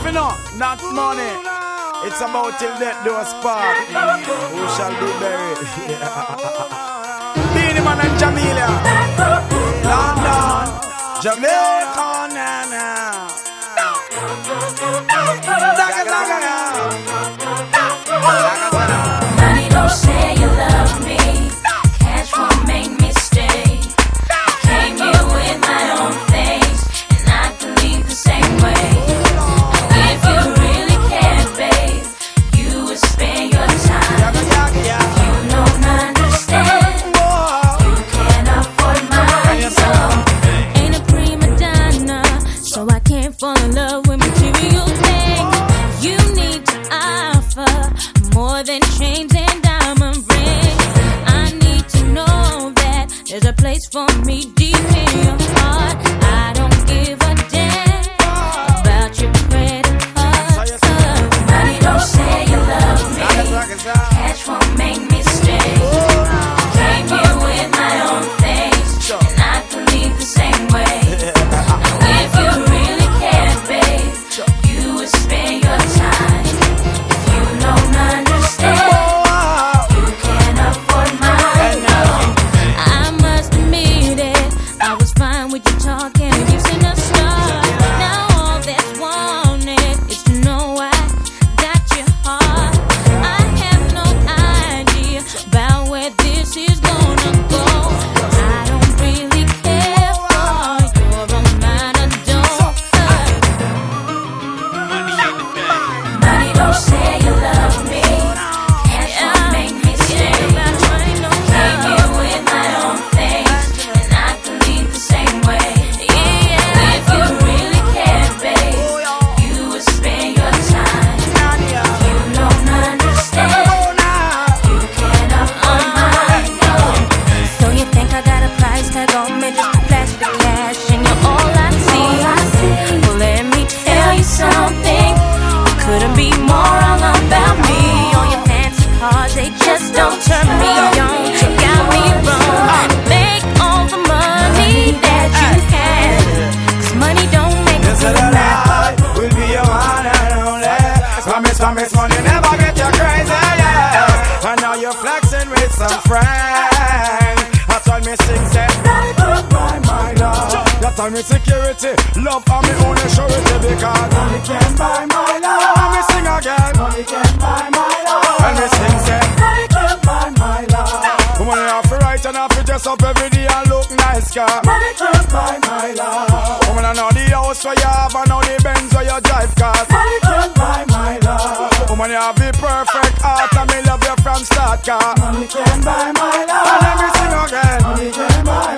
you know, not money. It's about till death do us part. Who shall be buried? Beenie Man and Jamelia. London, Jamaica, Nana. Money don't say you love me. Cash won't make me stay. Came here with my own face, and I can leave the same way. If you really care, babe, you would spend your time. You don't understand. You can't afford my love. Ain't a prima donna, so I can't fall in love with material things. You need to offer more than chains and diamond rings. I need to know that there's a place for me deep in your heart. I don't give a damn about your credit cards. Money don't say you love me. Cash won't make me stay. Came here with my own things, and I can leave the same way. Now if you really care, babe, you would spend your time. If you don't understand, you can't afford my love. I must admit it, I was fine with you talking, using a star. Now all that's wanted is to know I got your heart. I have no idea about where this is gonna go. I don't really care for your amount of dough. Money don't say you love me. Cash won't make me stay. Came here with my own things, and I can leave the same way. If you really care, babe, you would spend your time. You don't understand. You can't afford my love. So you think I got a price tag on me just to flash the cash, and you're all I see. Well, let me tell you something. You couldn't be more all about me. On your fancy cars, they just don't turn me on. You got me wrong. Make all the money that you can, 'cause money don't make This you is a mad. lie, will be your one and only. Promise, money never get you crazy, yeah. And now you're flexing with some friends. That's why me sing, say, money can buy my love. That's why me security, love for me own surety, because money can buy my love. And me sing again, money can buy my love. And me sing, say, money can buy my love. Woman, you have to write and have to dress up every day and look nice, car. Money can buy my love. Woman, I know the house where you have, and know the Benz where you drive, cause money can buy my love. Woman, you have the perfect heart, and me love you from start, car. Money can buy my love. And let me sing again, money can buy